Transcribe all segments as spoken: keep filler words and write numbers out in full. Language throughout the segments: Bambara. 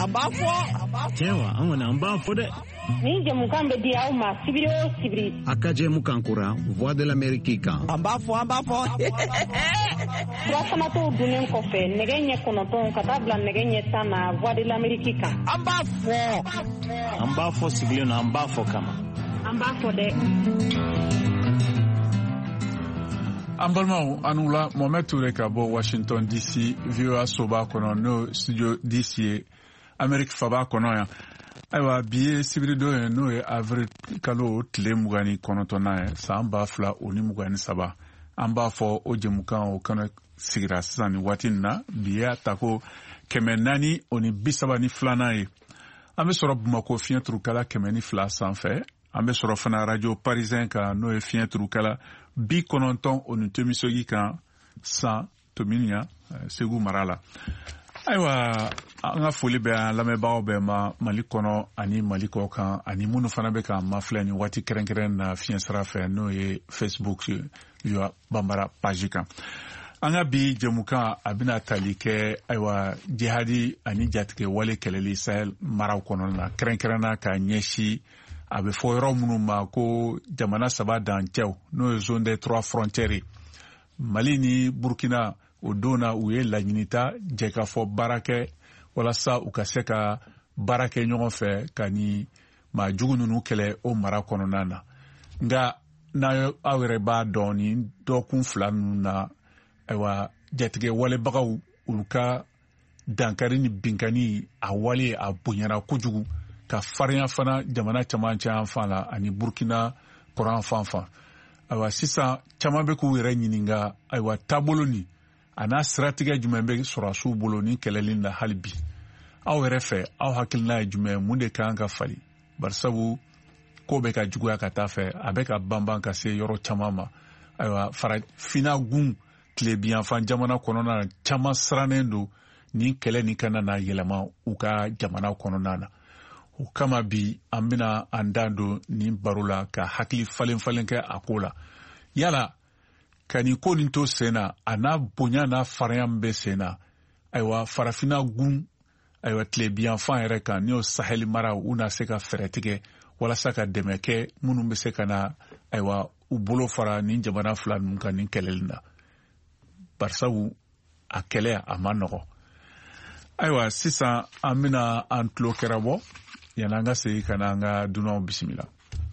ambafo Chewa angona ambafo de Ni jamukan be dia uma sibiro sibiri akaje mukankura voix de l'Amérique kan ambafo ambafo Wasama to dunen kofe negenye konoton katabla negenye sana voix de l'Amérique kan ambafo ambafo sigile na ambafo kama ambafo de Ambalmao anula Mohamed Touré Kabo Washington D C V O A soba kono no studio D C Amerique faba kono ya aywa biye sibirido no e avril kalo tile mugani kono tona samba fla oni mugani saba amba fo ojemukan o kana sigira sani watinna biya tako kemenani oni bisaba ni flana e ambe soro Bamako fiyen trukala kemeni fla sanfɛ ambe soro fana radio parisien ka no e fiyen trukala bi kononton onu temisogi kan san tominia segu marala aywa anga foli be lamɛbagaw bɛ ma Mali kɔnɔ ani Mali kɔ kan ani minnu fana bɛ ka ma filɛ ni waati kɛrɛnkɛrɛn na fiɲɛ sira fɛ n'o ye Facebook yo Bambara page kan an ka bi jɛmukan a bɛna tali kɛ aywa jihadi ani jatigɛ wale kɛlɛli Sahel maraw kɔnɔ na kɛrɛnkɛrɛnna ka ɲɛsi a bɛ fɔ yɔrɔ minnu ma ko jamana saba dancɛw n'o ye zone des trois frontières Mali ni Burkina o don na u ye laɲinita jɛ ka fɔ baarakɛ walasa u ka se ka baara kɛ ɲɔgɔn fɛ ka ni maa jugu ninnu kɛlɛ o mara kɔnɔna na nka n'a aw yɛrɛ b'a dɔn ni dɔgɔkun fila ninnu na ayiwa jatigɛ walebagaw olu ka dankari ni binkani a wale a bonyana kojugu ka farinya fana jamana camancɛ an fan la ani Burkina kɔrɔn fan fan ayiwa sisan caman bɛ k'u yɛrɛ ɲininka ayiwa taabolo ni a n'a siratigɛ jumɛn bɛ sɔrɔsiw bolo ni kɛlɛli na hali bi aw yɛrɛ fɛ aw hakilina ye jumɛn mun de kan ka fali barisabu ko bɛ ka juguya ka taa fɛ a bɛ ka banban ka se yɔrɔ caman ma ayiwa farafina gun tilebiyanfan jamana kɔnɔna na caman sirannen don ni kɛlɛ ni kana na yɛlɛma u ka jamana kɔnɔna na o kama bi an bɛna an da don nin baro la ka hakili falen falen kɛ a ko la yala ka ni ko nin to sen na a n'a bonya n'a farinya min bɛ sen na ayiwa farafina gun ayiwa tilebiyanfan yɛrɛ kan ni o Sahel mara u na se ka fɛɛrɛ tigɛ walasa ka dɛmɛ kɛ minnu bɛ se ka na ayiwa u bolo fara nin jamana fila ninnu kan nin kɛlɛli na barisabu a kɛlɛ a ma nɔgɔ ayiwa sisan an bɛna an tulo kɛra bɔ yanni an ka segin ka na an ka dunanw bisimila.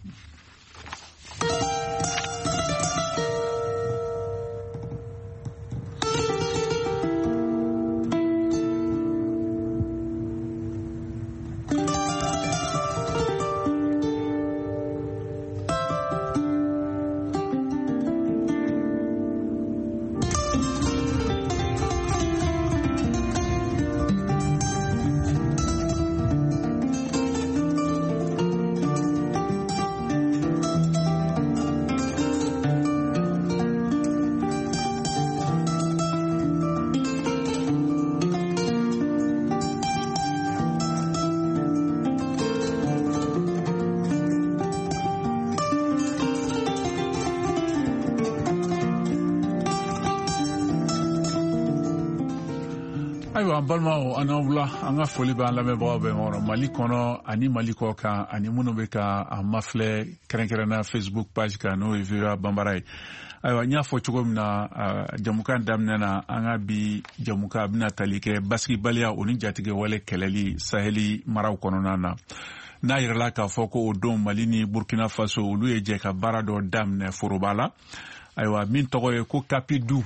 Ayiwa an balimaw an wula an ka foli b'an lamɛnbagaw bɛɛ ma Mali kɔnɔ ani Mali kɔ kan ani minnu bɛ ka an mafilɛ kɛrɛnkɛrɛnna Facebook page kan n'o ye V O A Bambara ye ayiwa n y'a fɔ cogo min na jamukan daminɛ na an ka bi jamukan a bɛna tali kɛ basigibaliya o ni jatigɛ wale kɛlɛli Saheli maraw kɔnɔna na n'a yirala k'a fɔ ko o don Mali ni Burkina Faso olu ye jɛ ka baara dɔ daminɛ foroba la ayiwa min tɔgɔ ye ko Kapidu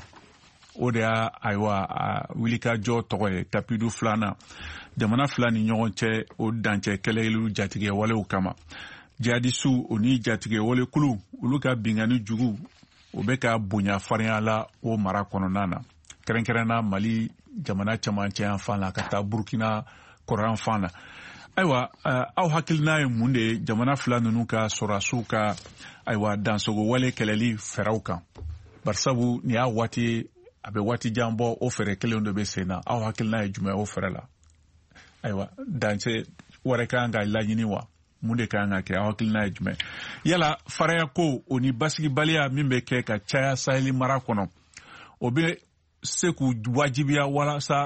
o de y'a ayiwa wulikajɔ tɔgɔ ye Kapidu filanan jamana fila ni ɲɔgɔn cɛ o dancɛ kɛlɛliw jatigɛ walew kama jihadisiw o ni jatigɛ wale kulu olu ka bingani jugu o bɛ ka bonya farinya la o mara kɔnɔna na kɛrɛnkɛrɛnna Mali jamana camancɛ yan fan la ka taa Burkina kɔrɔn fan la ayiwa aw hakilina ye mun de ye jamana fila ninnu ka sɔrɔsiw ka ayiwa dansogo wale kɛlɛli fɛɛrɛw kan barisabu nin y'a waati a bɛ waati jan bɔ o fɛɛrɛ kelen dɔ bɛ sen na aw hakilina ye jumɛn o fɛɛrɛ la ayiwa dancɛ wɛrɛ kan ka laɲini wa mun de kan ka kɛ aw hakilina ye jumɛn yala faraya ko o ni basigibaliya min bɛ kɛ ka caya Saheli mara kɔnɔ o bɛ se k'u wajibiya walasa